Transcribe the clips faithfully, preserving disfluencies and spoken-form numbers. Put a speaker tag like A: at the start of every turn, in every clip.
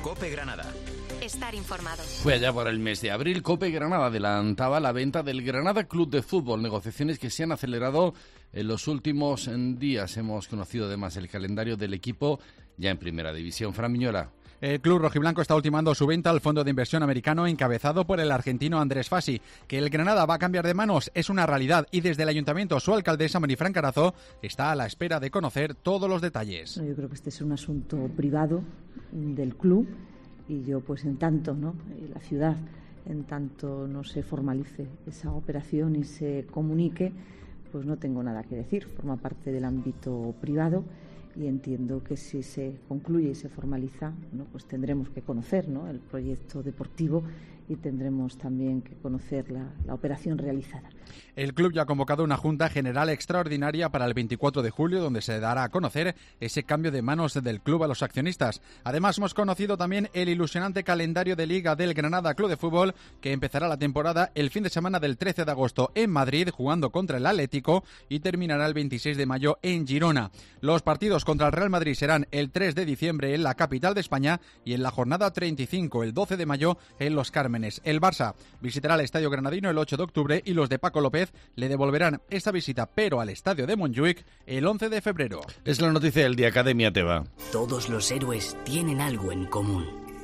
A: COPE Granada.
B: Estar informado.
C: Fue allá por el mes de abril, COPE Granada adelantaba la venta del Granada Club de Fútbol, negociaciones que se han acelerado en los últimos días. Hemos conocido además el calendario del equipo ya en Primera División. Fran Miñola.
D: El club rojiblanco está ultimando su venta al fondo de inversión americano encabezado por el argentino Andrés Fassi. Que el Granada va a cambiar de manos es una realidad y desde el ayuntamiento su alcaldesa Marifran Carazo está a la espera de conocer todos los detalles.
E: Yo creo que este es un asunto privado del club y yo pues en tanto, ¿no?, la ciudad, en tanto no se formalice esa operación y se comunique, pues no tengo nada que decir. Forma parte del ámbito privado. Y entiendo que si se concluye y se formaliza, ¿no?, pues tendremos que conocer, ¿no?, el proyecto deportivo y tendremos también que conocer la, la operación realizada.
D: El club ya ha convocado una Junta General Extraordinaria para el veinticuatro de julio, donde se dará a conocer ese cambio de manos del club a los accionistas. Además, hemos conocido también el ilusionante calendario de Liga del Granada Club de Fútbol, que empezará la temporada el fin de semana del trece de agosto en Madrid, jugando contra el Atlético, y terminará el veintiséis de mayo en Girona. Los partidos contra el Real Madrid serán el tres de diciembre en la capital de España y en la jornada treinta y cinco, el doce de mayo, en Los Cármenes. El Barça visitará el Estadio Granadino el ocho de octubre y los de Paco López le devolverán esta visita, pero al Estadio de Montjuic, el once de febrero.
C: Es la noticia del día, Academia Teba.
F: Todos los héroes tienen algo en común: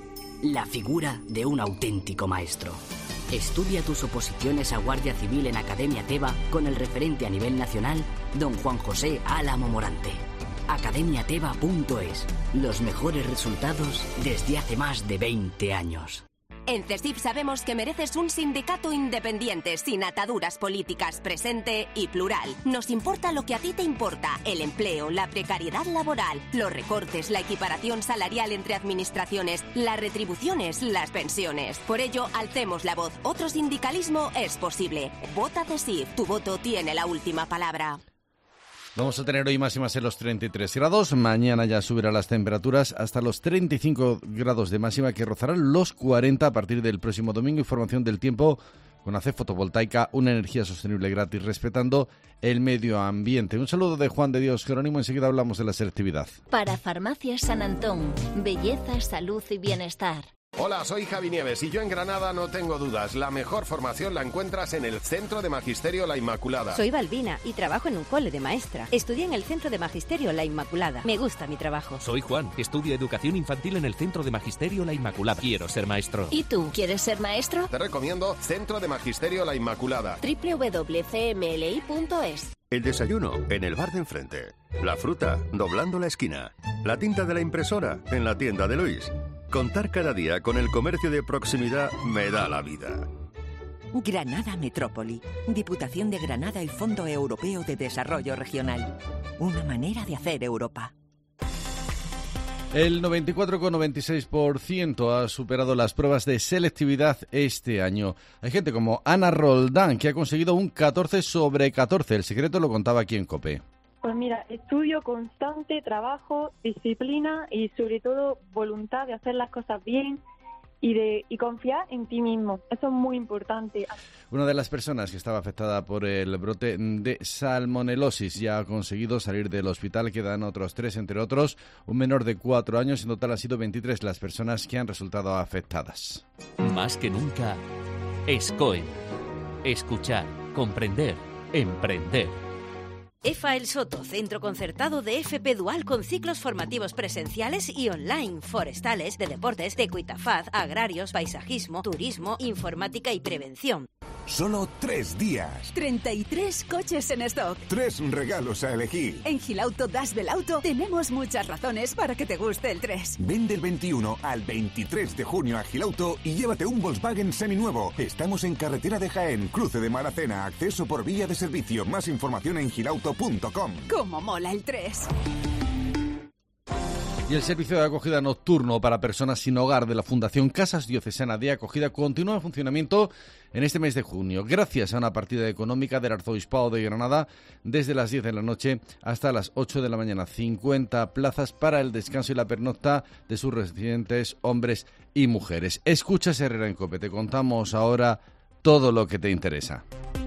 F: la figura de un auténtico maestro. Estudia tus oposiciones a Guardia Civil en Academia Teba con el referente a nivel nacional, don Juan José Álamo Morante. academia teba punto es. Los mejores resultados desde hace más de veinte años.
B: En CESIF sabemos que mereces un sindicato independiente, sin ataduras políticas, presente y plural. Nos importa lo que a ti te importa: el empleo, la precariedad laboral, los recortes, la equiparación salarial entre administraciones, las retribuciones, las pensiones. Por ello, alcemos la voz. Otro sindicalismo es posible. Vota CESIF. Tu voto tiene la última palabra.
C: Vamos a tener hoy máximas en los treinta y tres grados, mañana ya subirán las temperaturas hasta los treinta y cinco grados de máxima, que rozarán los cuarenta a partir del próximo domingo. Información del tiempo con A C E Fotovoltaica, una energía sostenible gratis respetando el medio ambiente. Un saludo de Juan de Dios Jerónimo, enseguida hablamos de la selectividad.
G: Para Farmacias San Antón, belleza, salud y bienestar.
H: Hola, soy Javi Nieves y yo en Granada no tengo dudas. La mejor formación la encuentras en el Centro de Magisterio La Inmaculada.
I: Soy Balbina y trabajo en un cole de maestra. Estudié en el Centro de Magisterio La Inmaculada. Me gusta mi trabajo.
J: Soy Juan, estudio Educación Infantil en el Centro de Magisterio La Inmaculada. Quiero ser maestro.
G: ¿Y tú, quieres ser maestro?
H: Te recomiendo Centro de Magisterio La Inmaculada.
G: doble u doble u doble u punto c m l i punto es.
K: El desayuno en el bar de enfrente. La fruta doblando la esquina. La tinta de la impresora en la tienda de Luis. Contar cada día con el comercio de proximidad me da la vida.
L: Granada Metrópoli, Diputación de Granada y Fondo Europeo de Desarrollo Regional. Una manera de hacer Europa.
C: El noventa y cuatro coma noventa y seis por ciento ha superado las pruebas de selectividad este año. Hay gente como Ana Roldán, que ha conseguido un catorce sobre catorce. El secreto lo contaba aquí en COPE.
M: Pues mira, estudio constante, trabajo, disciplina y sobre todo voluntad de hacer las cosas bien y de y confiar en ti mismo. Eso es muy importante.
C: Una de las personas que estaba afectada por el brote de salmonelosis ya ha conseguido salir del hospital. Quedan otros tres, entre otros un menor de cuatro años. En total han sido veintitrés las personas que han resultado afectadas.
J: Más que nunca, SCOEM. Escuchar, comprender, emprender.
I: EFA El Soto, centro concertado de F P Dual con ciclos formativos presenciales y online, forestales, de deportes, de Cuitafaz, agrarios, paisajismo, turismo, informática y prevención.
N: Solo tres días.
O: treinta y tres coches en stock.
N: Tres regalos a elegir.
O: En Gilauto Das del Auto tenemos muchas razones para que te guste el tres.
N: Ven del veintiuno al veintitrés de junio a Gilauto y llévate un Volkswagen seminuevo. Estamos en carretera de Jaén, cruce de Maracena, acceso por vía de servicio. Más información en gilauto punto com.
O: ¡Cómo mola el tres!
C: Y el servicio de acogida nocturno para personas sin hogar de la Fundación Casas Diocesana de Acogida continúa en funcionamiento en este mes de junio, gracias a una partida económica del Arzobispado de Granada desde las diez de la noche hasta las ocho de la mañana. cincuenta plazas para el descanso y la pernocta de sus residentes, hombres y mujeres. Escuchas Herrera en COPE, te contamos ahora todo lo que te interesa.